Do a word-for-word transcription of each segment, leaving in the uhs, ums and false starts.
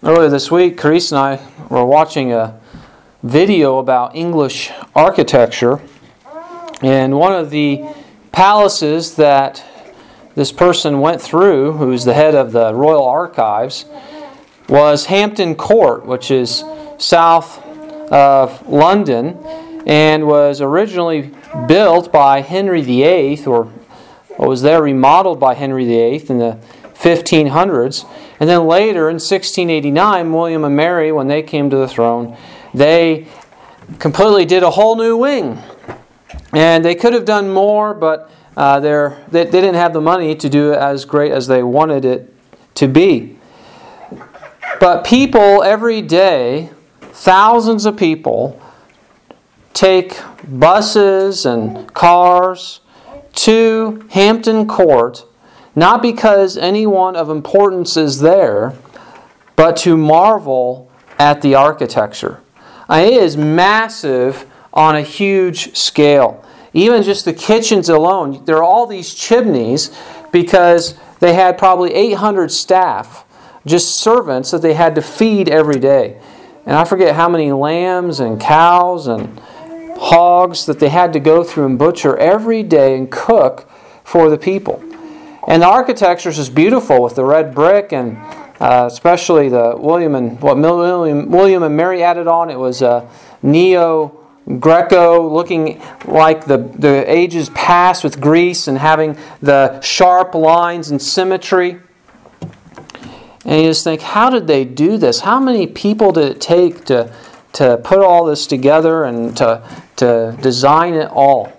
Earlier this week, Carice and I were watching a video about English architecture, and one of the palaces that this person went through, who's the head of the Royal Archives, was Hampton Court, which is south of London, and was originally built by Henry the Eighth, or was there remodeled by Henry the Eighth in the fifteen hundreds. And then later in sixteen eighty-nine, William and Mary, when they came to the throne, they completely did a whole new wing. And they could have done more, but uh, they, they didn't have the money to do it as great as they wanted it to be. But people every day, thousands of people, take buses and cars to Hampton Court, not because anyone of importance is there, but to marvel at the architecture. Uh, it is massive on a huge scale. Even just the kitchens alone, there are all these chimneys because they had probably eight hundred staff, just servants that they had to feed every day. And I forget how many lambs and cows and hogs that they had to go through and butcher every day and cook for the people. And the architecture is just beautiful with the red brick, and uh, especially the William and what William, William and Mary added on. It was uh, Neo-Greco, looking like the, the ages past with Greece and having the sharp lines and symmetry. And you just think, how did they do this? How many people did it take to to put all this together and to to design it all?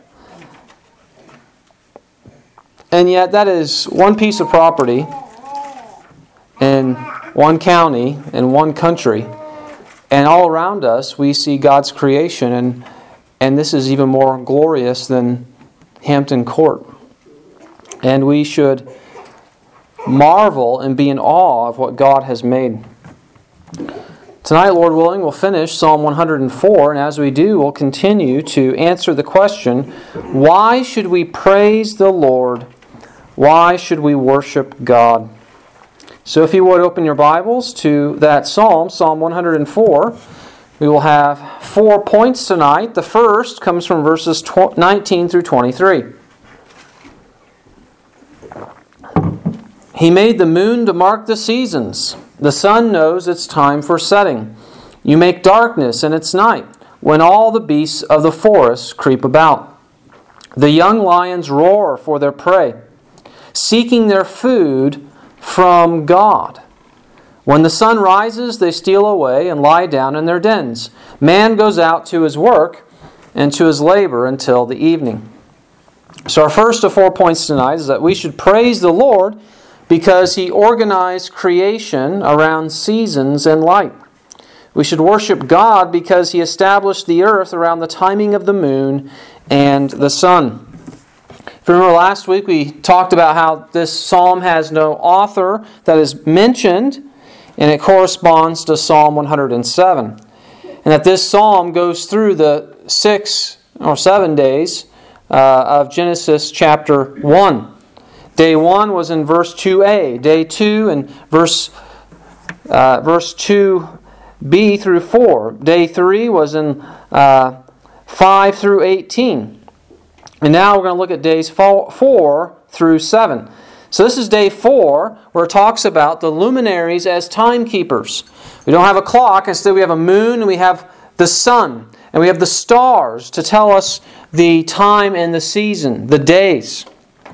And yet that is one piece of property in one county, in one country. And all around us we see God's creation, and, and this is even more glorious than Hampton Court. And we should marvel and be in awe of what God has made. Tonight, Lord willing, we'll finish Psalm one hundred four, and as we do, we'll continue to answer the question, why should we praise the Lord? Why should we worship God? So if you would open your Bibles to that Psalm, Psalm one hundred four, we will have four points tonight. The first comes from verses nineteen through twenty-three. He made the moon to mark the seasons. The sun knows its time for setting. You make darkness in its night, when all the beasts of the forest creep about. The young lions roar for their prey, seeking their food from God. When the sun rises, they steal away and lie down in their dens. Man goes out to his work and to his labor until the evening. So our first of four points tonight is that we should praise the Lord because He organized creation around seasons and light. We should worship God because He established the earth around the timing of the moon and the sun. If you remember last week, we talked about how this psalm has no author that is mentioned, and it corresponds to Psalm one hundred seven. And that this psalm goes through the six or seven days uh, of Genesis chapter one. Day one was in verse two a. Day two in verse, uh, verse two b through four. Day three was in uh, five through eighteen. And now we're going to look at days four through seven. So this is day four, where it talks about the luminaries as timekeepers. We don't have a clock. Instead, we have a moon, and we have the sun, and we have the stars to tell us the time and the season, the days.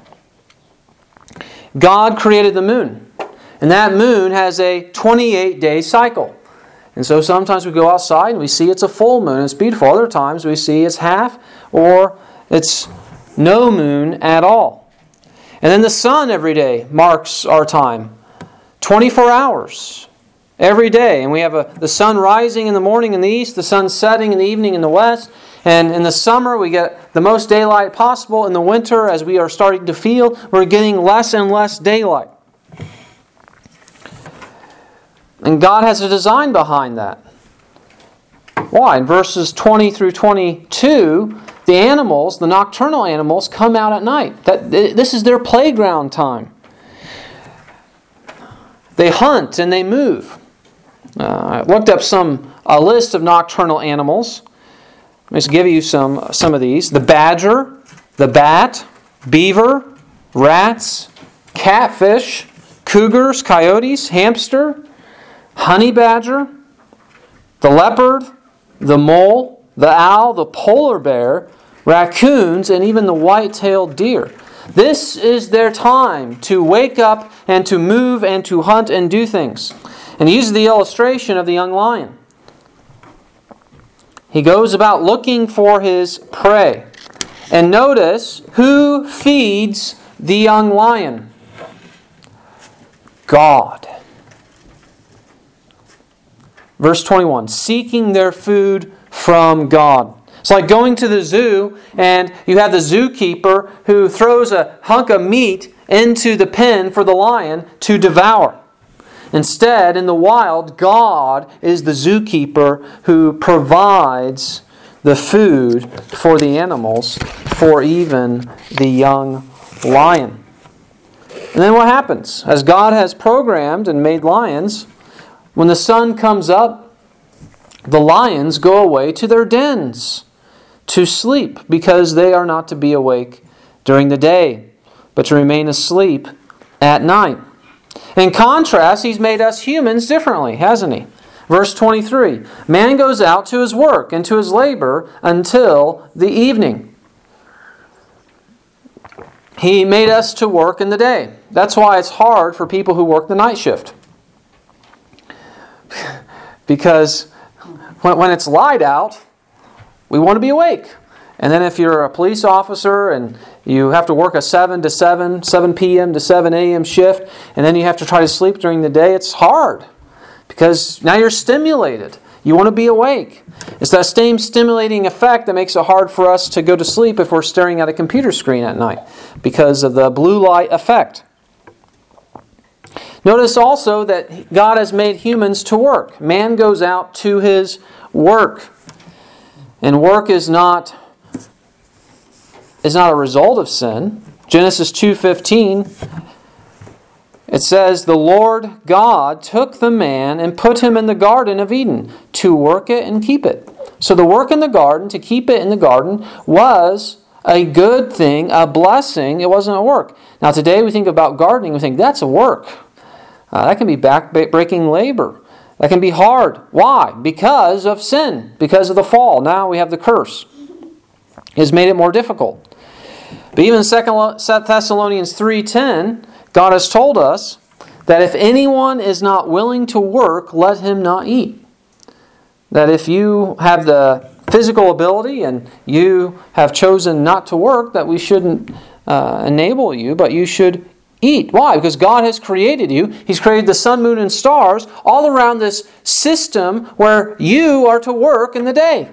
God created the moon, and that moon has a twenty-eight day cycle. And so sometimes we go outside and we see it's a full moon. It's beautiful. Other times we see it's half, or it's no moon at all. And then the sun every day marks our time. twenty-four hours every day. And we have a, the sun rising in the morning in the east, the sun setting in the evening in the west. And in the summer we get the most daylight possible. In the winter, as we are starting to feel, we're getting less and less daylight. And God has a design behind that. Why? In verses twenty through twenty-two, the animals, the nocturnal animals, come out at night. That this is their playground time. They hunt and they move. Uh, I looked up some a list of nocturnal animals. Let me just give you some, some of these. The badger, the bat, beaver, rats, catfish, cougars, coyotes, hamster, honey badger, the leopard, the mole, the owl, the polar bear, raccoons, and even the white-tailed deer. This is their time to wake up and to move and to hunt and do things. And he uses the illustration of the young lion. He goes about looking for his prey. And notice, who feeds the young lion? God. Verse twenty-one, seeking their food from God. It's like going to the zoo and you have the zookeeper who throws a hunk of meat into the pen for the lion to devour. Instead, in the wild, God is the zookeeper who provides the food for the animals, for even the young lion. And then what happens? As God has programmed and made lions, when the sun comes up, the lions go away to their dens to sleep, because they are not to be awake during the day, but to remain asleep at night. In contrast, He's made us humans differently, hasn't He? Verse twenty-three, man goes out to his work and to his labor until the evening. He made us to work in the day. That's why it's hard for people who work the night shift. Because when it's light out, we want to be awake. And then if you're a police officer and you have to work a seven to seven, seven p.m. to seven a.m. shift, and then you have to try to sleep during the day, it's hard. Because now you're stimulated. You want to be awake. It's that same stimulating effect that makes it hard for us to go to sleep if we're staring at a computer screen at night, because of the blue light effect. Notice also that God has made humans to work. Man goes out to his work. And work is not, is not a result of sin. Genesis two fifteen, it says, the Lord God took the man and put him in the Garden of Eden to work it and keep it. So the work in the garden, to keep it in the garden, was a good thing, a blessing. It wasn't a work. Now today we think about gardening, we think that's a work. Uh, that can be back-breaking labor. That can be hard. Why? Because of sin. Because of the fall. Now we have the curse. It has made it more difficult. But even in Second Thessalonians three ten, God has told us that if anyone is not willing to work, let him not eat. That if you have the physical ability and you have chosen not to work, that we shouldn't uh, enable you, but you should eat. Why? Because God has created you. He's created the sun, moon, and stars all around this system where you are to work in the day.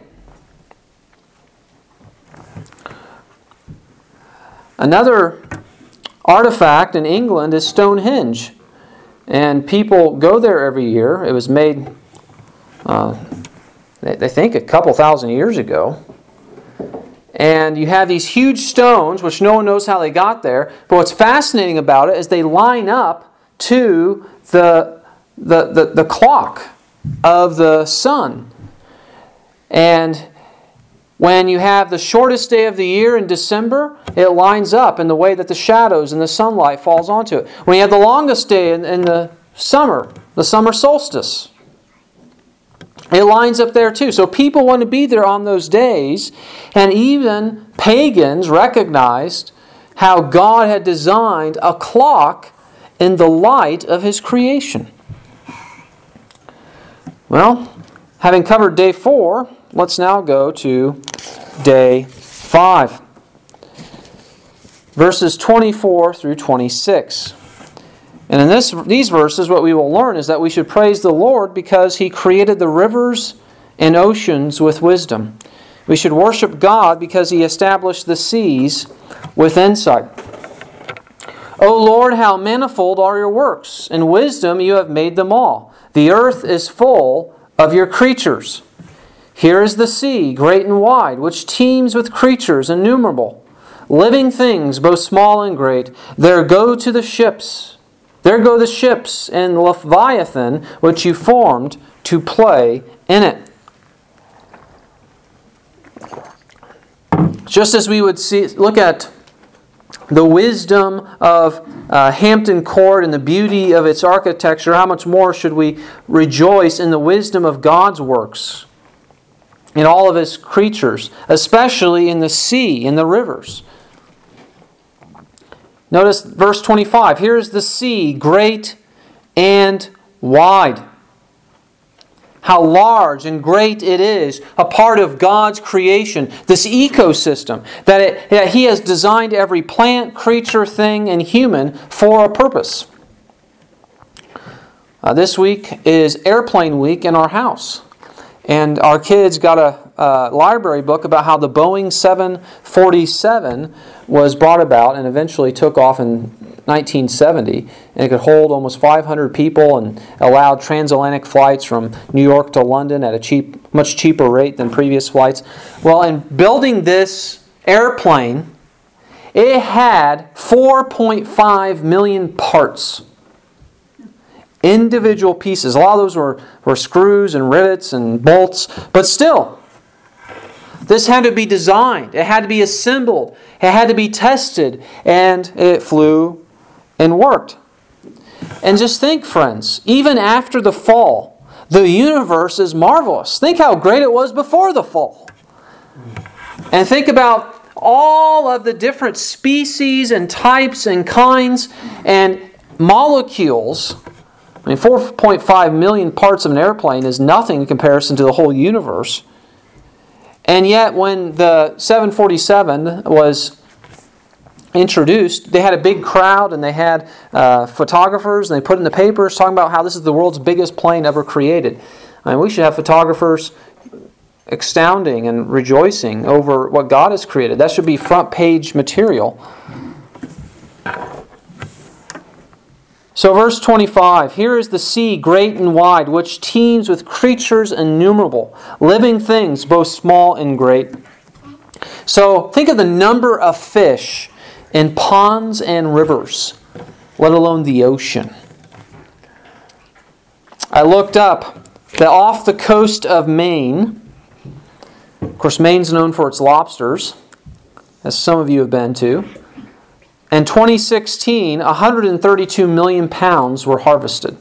Another artifact in England is Stonehenge. And people go there every year. It was made, uh, they, they think, a couple thousand years ago. And you have these huge stones, which no one knows how they got there. But what's fascinating about it is they line up to the, the, the, the clock of the sun. And when you have the shortest day of the year in December, it lines up in the way that the shadows and the sunlight falls onto it. When you have the longest day in, in the summer, the summer solstice, it lines up there too. So people want to be there on those days. And even pagans recognized how God had designed a clock in the light of His creation. Well, having covered day four, let's now go to day five. Verses twenty-four through twenty-six. And in this, these verses, what we will learn is that we should praise the Lord because He created the rivers and oceans with wisdom. We should worship God because He established the seas with insight. O Lord, how manifold are your works! In wisdom you have made them all. The earth is full of your creatures. Here is the sea, great and wide, which teems with creatures innumerable, living things, both small and great. There go to the ships. There go the ships and Leviathan, which you formed to play in it. Just as we would see, look at the wisdom of uh, Hampton Court and the beauty of its architecture, how much more should we rejoice in the wisdom of God's works, in all of His creatures, especially in the sea, in the rivers. Notice verse twenty-five. Here is the sea, great and wide. How large and great it is, a part of God's creation, this ecosystem, that, it, that He has designed every plant, creature, thing, and human for a purpose. Uh, this week is Airplane Week in our house. And our kids got a, a library book about how the Boeing seven forty-seven was brought about and eventually took off in nineteen seventy. And it could hold almost five hundred people and allowed transatlantic flights from New York to London at a cheap, much cheaper rate than previous flights. Well, in building this airplane, it had four point five million parts. Individual pieces. A lot of those were, were screws and rivets and bolts. But still, this had to be designed. It had to be assembled. It had to be tested. And it flew and worked. And just think, friends, even after the fall, the universe is marvelous. Think how great it was before the fall. And think about all of the different species and types and kinds and molecules. I mean, four point five million parts of an airplane is nothing in comparison to the whole universe. And yet, when the seven forty-seven was introduced, they had a big crowd and they had uh, photographers and they put in the papers talking about how this is the world's biggest plane ever created. I mean, we should have photographers astounding and rejoicing over what God has created. That should be front page material. So verse twenty-five, here is the sea great and wide, which teems with creatures innumerable, living things both small and great. So think of the number of fish in ponds and rivers, let alone the ocean. I looked up that off the coast of Maine, of course Maine's known for its lobsters, as some of you have been to. In twenty sixteen, one hundred thirty-two million pounds were harvested.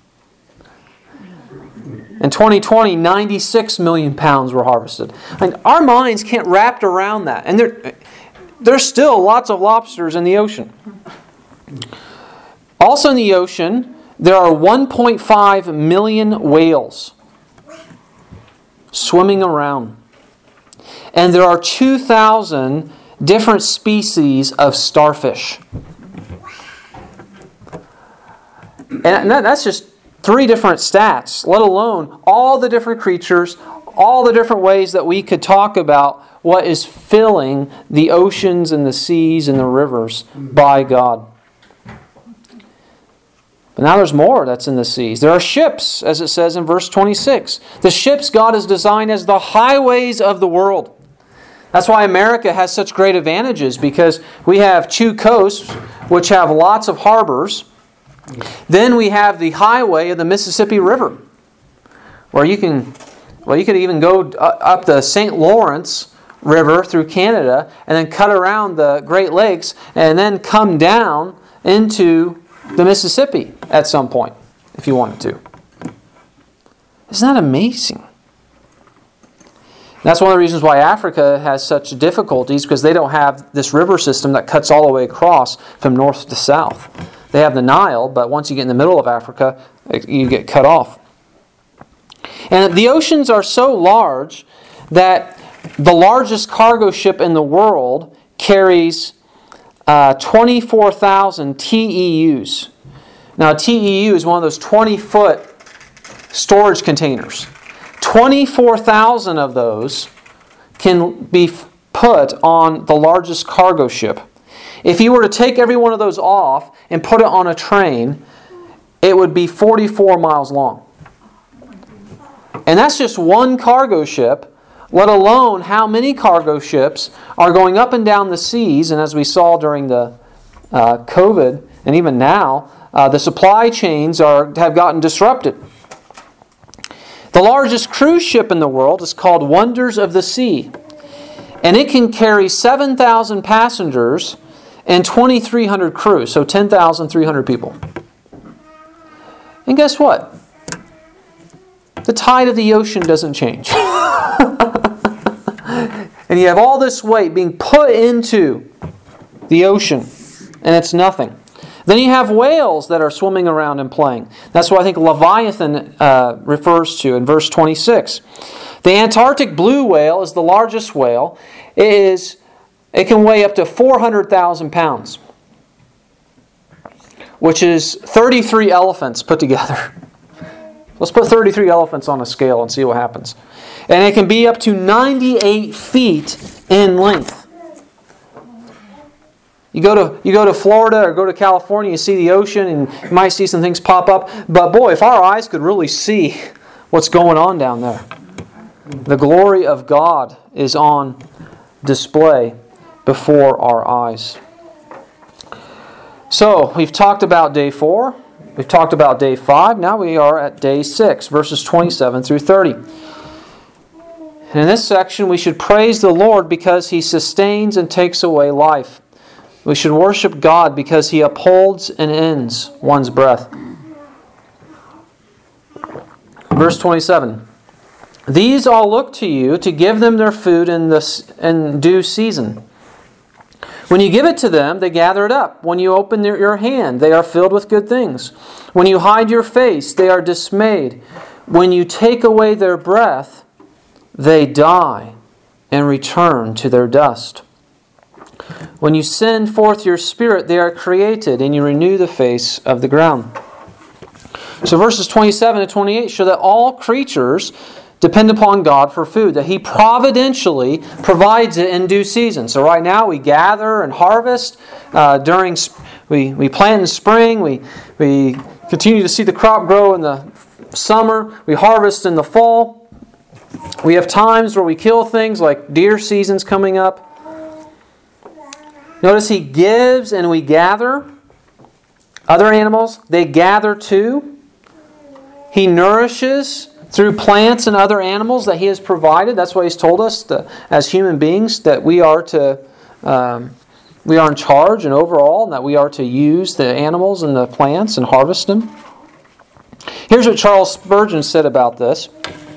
In twenty twenty, ninety-six million pounds were harvested. I mean, our minds can't wrap around that. And there, there's still lots of lobsters in the ocean. Also in the ocean, there are one point five million whales swimming around. And there are two thousand different species of starfish. And that's just three different stats, let alone all the different creatures, all the different ways that we could talk about what is filling the oceans and the seas and the rivers by God. But now there's more that's in the seas. There are ships, as it says in verse twenty-six. The ships God has designed as the highways of the world. That's why America has such great advantages, because we have two coasts which have lots of harbors. Then we have the highway of the Mississippi River, where you can, well, you could even go up the Saint Lawrence River through Canada and then cut around the Great Lakes and then come down into the Mississippi at some point, if you wanted to. Isn't that amazing? That's one of the reasons why Africa has such difficulties, because they don't have this river system that cuts all the way across from north to south. They have the Nile, but once you get in the middle of Africa, you get cut off. And the oceans are so large that the largest cargo ship in the world carries uh, twenty-four thousand T E Us. Now, a T E U is one of those twenty-foot storage containers. twenty-four thousand of those can be put on the largest cargo ship. If you were to take every one of those off and put it on a train, it would be forty-four miles long. And that's just one cargo ship, let alone how many cargo ships are going up and down the seas. And as we saw during the uh, COVID, and even now, uh, the supply chains are have gotten disrupted. The largest cruise ship in the world is called Wonders of the Sea. And it can carry seven thousand passengers and twenty-three hundred crew, so ten thousand three hundred people. And guess what? The tide of the ocean doesn't change. And you have all this weight being put into the ocean, and it's nothing. Then you have whales that are swimming around and playing. That's what I think Leviathan uh, refers to in verse twenty-six. The Antarctic blue whale is the largest whale. It is, it can weigh up to four hundred thousand pounds, which is thirty-three elephants put together. Let's put thirty-three elephants on a scale and see what happens. And it can be up to ninety-eight feet in length. You go to you go to Florida or go to California, you see the ocean, and you might see some things pop up. But boy, if our eyes could really see what's going on down there. The glory of God is on display before our eyes. So, we've talked about day four. We've talked about day five. Now we are at day six, verses twenty-seven through thirty. And in this section, we should praise the Lord because He sustains and takes away life. We should worship God because He upholds and ends one's breath. Verse twenty-seven. These all look to you to give them their food in, the, in due season. When you give it to them, they gather it up. When you open their, your hand, they are filled with good things. When you hide your face, they are dismayed. When you take away their breath, they die and return to their dust. When you send forth your Spirit, they are created, and you renew the face of the ground. So verses twenty-seven to twenty-eight show that all creatures depend upon God for food, that He providentially provides it in due season. So right now we gather and harvest. Uh, during we, we plant in spring. We, we continue to see the crop grow in the summer. We harvest in the fall. We have times where we kill things like deer season's coming up. Notice He gives and we gather. Other animals, they gather too. He nourishes through plants and other animals that He has provided. That's why He's told us that as human beings that we are to um, we are in charge and overall, and that we are to use the animals and the plants and harvest them. Here's what Charles Spurgeon said about this.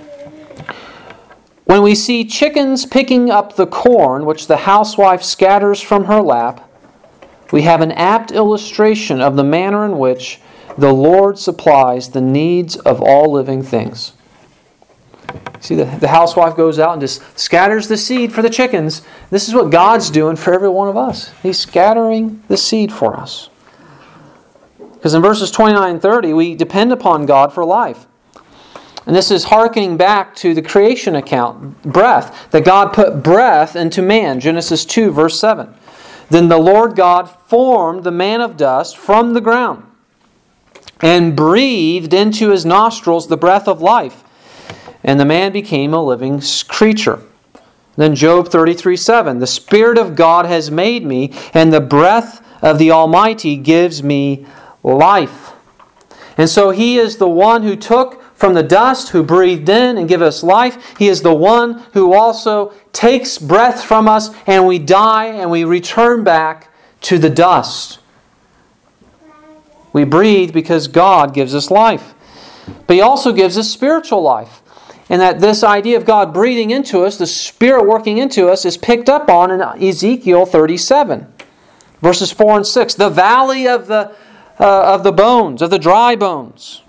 When we see chickens picking up the corn which the housewife scatters from her lap, we have an apt illustration of the manner in which the Lord supplies the needs of all living things. See, the, the housewife goes out and just scatters the seed for the chickens. This is what God's doing for every one of us. He's scattering the seed for us. Because in verses twenty-nine and thirty, we depend upon God for life. And this is hearkening back to the creation account, breath, that God put breath into man. Genesis two, verse seven. Then the Lord God formed the man of dust from the ground and breathed into his nostrils the breath of life. And the man became a living creature. Then Job thirty-three, seven. The Spirit of God has made me, and the breath of the Almighty gives me life. And so He is the one who took from the dust, who breathed in and gave us life. He is the one who also takes breath from us, and we die and we return back to the dust. We breathe because God gives us life. But He also gives us spiritual life. And that this idea of God breathing into us, the Spirit working into us, is picked up on in Ezekiel thirty-seven. Verses four and six. The valley of the, uh, of the bones, of the dry bones.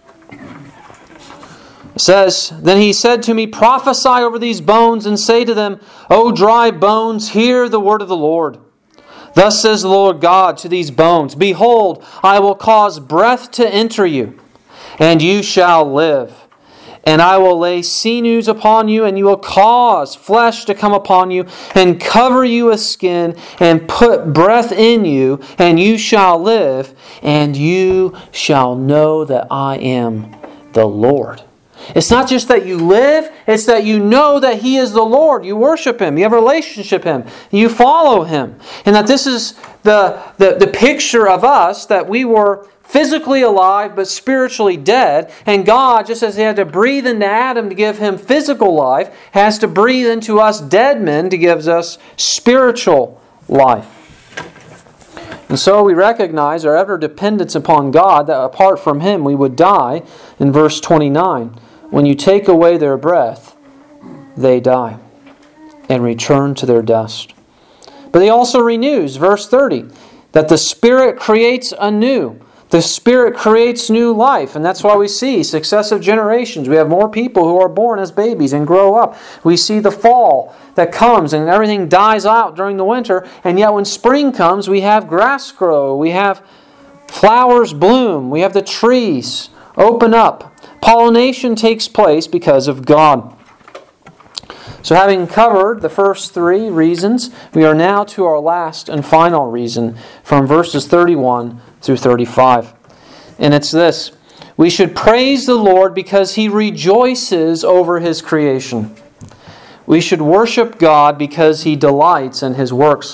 It says, Then He said to me, Prophesy over these bones and say to them, O dry bones, hear the word of the Lord. Thus says the Lord God to these bones, Behold, I will cause breath to enter you, and you shall live. And I will lay sinews upon you, and you will cause flesh to come upon you, and cover you with skin, and put breath in you, and you shall live, and you shall know that I am the Lord. It's not just that you live, it's that you know that He is the Lord. You worship Him, you have a relationship with Him, you follow Him. And that this is the, the, the picture of us, that we were physically alive but spiritually dead. And God, just as He had to breathe into Adam to give him physical life, has to breathe into us dead men to give us spiritual life. And so we recognize our utter dependence upon God, that apart from Him we would die. In verse twenty-nine, when you take away their breath, they die and return to their dust. But He also renews, verse thirty, that the Spirit creates anew. The Spirit creates new life, and that's why we see successive generations. We have more people who are born as babies and grow up. We see the fall that comes and everything dies out during the winter, and yet when spring comes, we have grass grow, we have flowers bloom, we have the trees open up. Pollination takes place because of God. So having covered the first three reasons, we are now to our last and final reason from verses thirty-one through thirty-five. And it's this: we should praise the Lord because He rejoices over His creation. We should worship God because He delights in His works.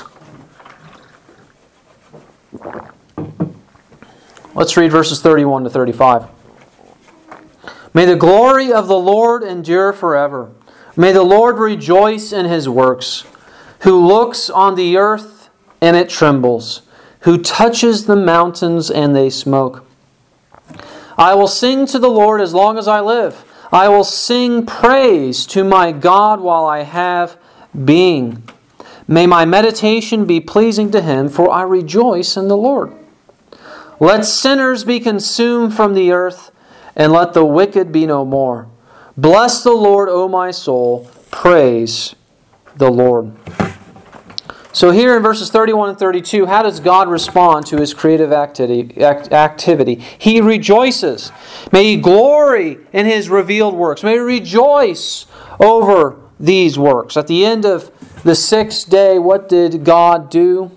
Let's read verses thirty-one to thirty-five. May the glory of the Lord endure forever. May the Lord rejoice in His works, who looks on the earth and it trembles, who touches the mountains and they smoke. I will sing to the Lord as long as I live. I will sing praise to my God while I have being. May my meditation be pleasing to Him, for I rejoice in the Lord. Let sinners be consumed from the earth, and let the wicked be no more. Bless the Lord, O my soul. Praise the Lord. So here in verses thirty-one and thirty-two, how does God respond to His creative activity? He rejoices. May He glory in His revealed works. May He rejoice over these works. At the end of the sixth day, what did God do?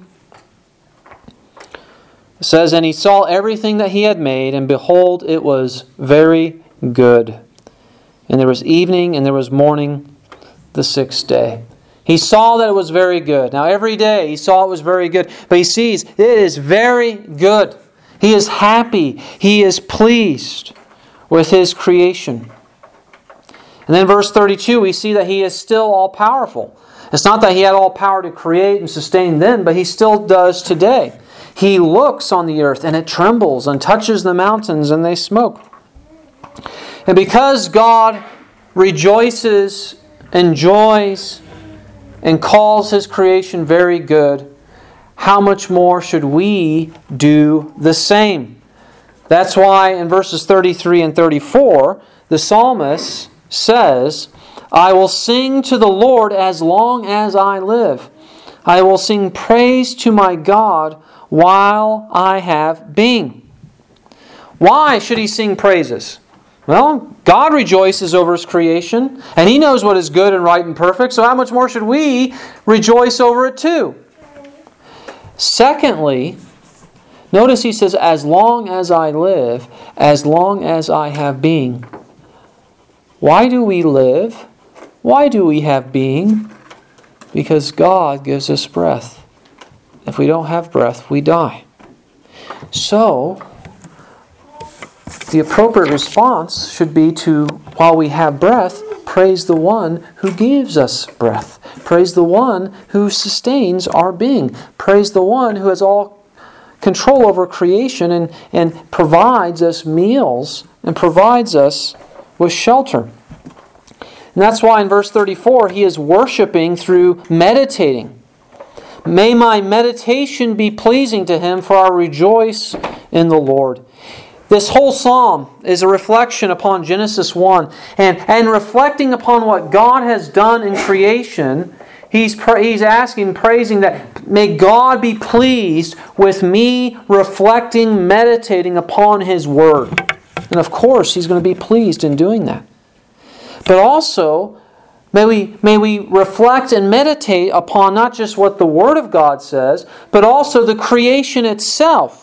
It says, and He saw everything that He had made, and behold, it was very good. And there was evening and there was morning the sixth day. He saw that it was very good. Now every day He saw it was very good. But He sees it is very good. He is happy. He is pleased with His creation. And then verse thirty-two, we see that He is still all-powerful. It's not that He had all power to create and sustain then, but He still does today. He looks on the earth and it trembles, and touches the mountains and they smoke. And because God rejoices, enjoys, and calls His creation very good, how much more should we do the same? That's why in verses thirty-three and thirty-four, the psalmist says, I will sing to the Lord as long as I live. I will sing praise to my God while I have being. Why should he sing praises? Well, God rejoices over His creation, and He knows what is good and right and perfect, so how much more should we rejoice over it too? Secondly, notice he says, as long as I live, as long as I have being. Why do we live? Why do we have being? Because God gives us breath. If we don't have breath, we die. So, the appropriate response should be to, while we have breath, praise the One who gives us breath. Praise the One who sustains our being. Praise the One who has all control over creation and, and provides us meals and provides us with shelter. And that's why in verse thirty-four, he is worshiping through meditating. May my meditation be pleasing to Him, for I rejoice in the Lord. This whole psalm is a reflection upon Genesis one. And, and reflecting upon what God has done in creation, he's, pra- he's asking, praising that may God be pleased with me reflecting, meditating upon His Word. And of course, He's going to be pleased in doing that. But also, may we, may we reflect and meditate upon not just what the Word of God says, but also the creation itself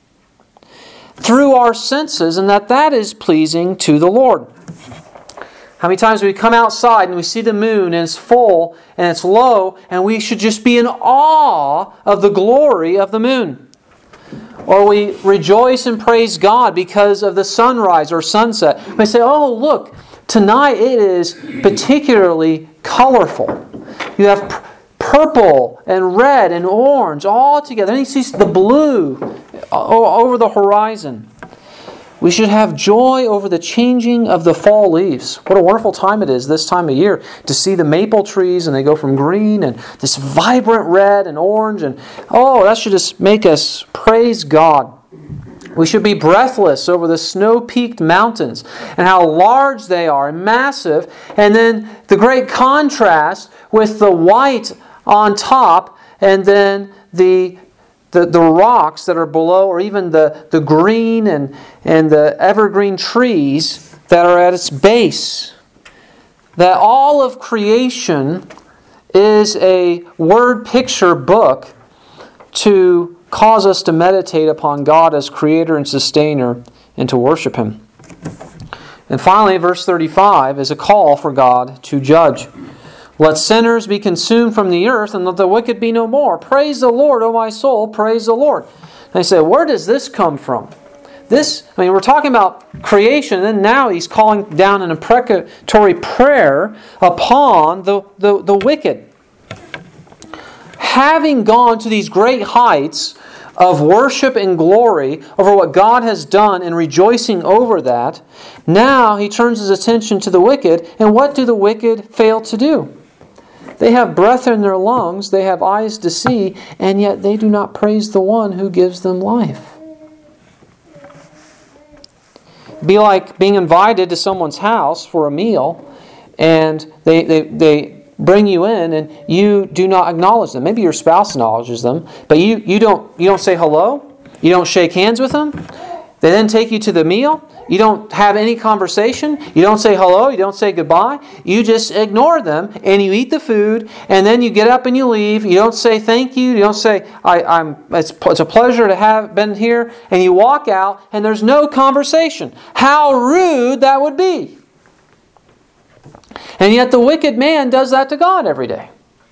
through our senses, and that that is pleasing to the Lord. How many times we come outside and we see the moon and it's full and it's low, and we should just be in awe of the glory of the moon. Or we rejoice and praise God because of the sunrise or sunset. We say, oh, look, tonight it is particularly colorful. You have p- purple and red and orange all together. And you see the blue over the horizon. We should have joy over the changing of the fall leaves. What a wonderful time it is this time of year to see the maple trees, and they go from green and this vibrant red and orange. And oh, that should just make us praise God. We should be breathless over the snow-peaked mountains and how large they are and massive. And then the great contrast with the white on top and then the The, the rocks that are below, or even the, the green and, and the evergreen trees that are at its base. That all of creation is a word picture book to cause us to meditate upon God as Creator and Sustainer and to worship Him. And finally, verse thirty-five is a call for God to judge. Let sinners be consumed from the earth, and let the wicked be no more. Praise the Lord, O my soul, praise the Lord. And I say, where does this come from? This, I mean, we're talking about creation, and then now he's calling down an imprecatory prayer upon the, the, the wicked. Having gone to these great heights of worship and glory over what God has done and rejoicing over that, now he turns his attention to the wicked, and what do the wicked fail to do? They have breath in their lungs, they have eyes to see, and yet they do not praise the one who gives them life. It'd be like being invited to someone's house for a meal, and they, they, they bring you in and you do not acknowledge them. Maybe your spouse acknowledges them, but you, you don't you don't say hello, you don't shake hands with them. They then take you to the meal. You don't have any conversation. You don't say hello. You don't say goodbye. You just ignore them and you eat the food, and then you get up and you leave. You don't say thank you. You don't say I, I'm. It's, it's a pleasure to have been here, and you walk out and there's no conversation. How rude that would be! And yet the wicked man does that to God every day.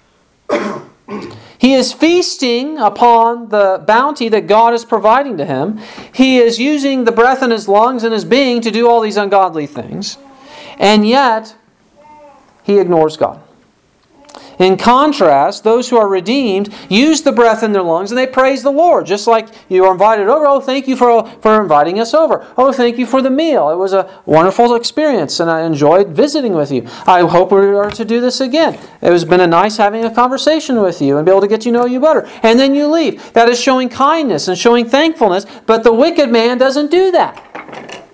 He is feasting upon the bounty that God is providing to him. He is using the breath in his lungs and his being to do all these ungodly things. And yet, he ignores God. In contrast, those who are redeemed use the breath in their lungs and they praise the Lord. Just like you are invited over. Oh, thank you for, for inviting us over. Oh, thank you for the meal. It was a wonderful experience and I enjoyed visiting with you. I hope we are to do this again. It has been a nice having a conversation with you and be able to get to know you better. And then you leave. That is showing kindness and showing thankfulness. But the wicked man doesn't do that.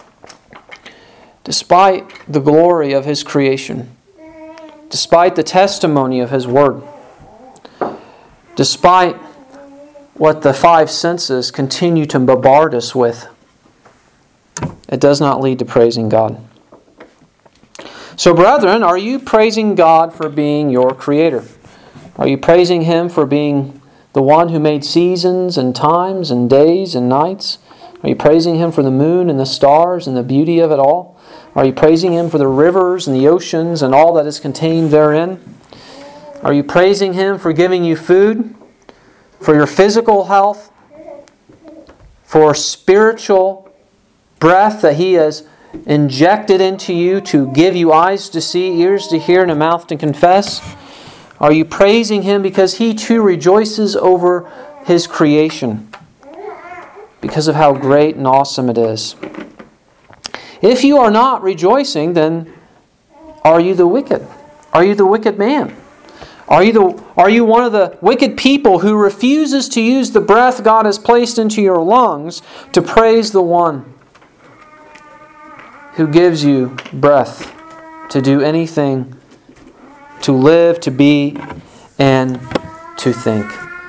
Despite the glory of his creation. Despite the testimony of His Word, despite what the five senses continue to bombard us with, it does not lead to praising God. So, brethren, are you praising God for being your Creator? Are you praising Him for being the one who made seasons and times and days and nights? Are you praising Him for the moon and the stars and the beauty of it all? Are you praising Him for the rivers and the oceans and all that is contained therein? Are you praising Him for giving you food, for your physical health, for spiritual breath that He has injected into you to give you eyes to see, ears to hear, and a mouth to confess? Are you praising Him because He too rejoices over His creation because of how great and awesome it is? If you are not rejoicing, then are you the wicked? Are you the wicked man? Are you the are you one of the wicked people who refuses to use the breath God has placed into your lungs to praise the one who gives you breath to do anything, to live, to be, and to think?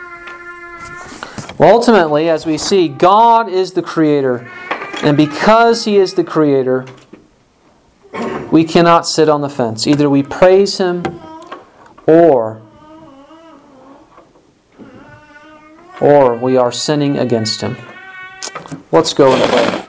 Well, ultimately, as we see, God is the Creator. And because He is the Creator, we cannot sit on the fence. Either we praise Him or, or we are sinning against Him. Let's go and pray.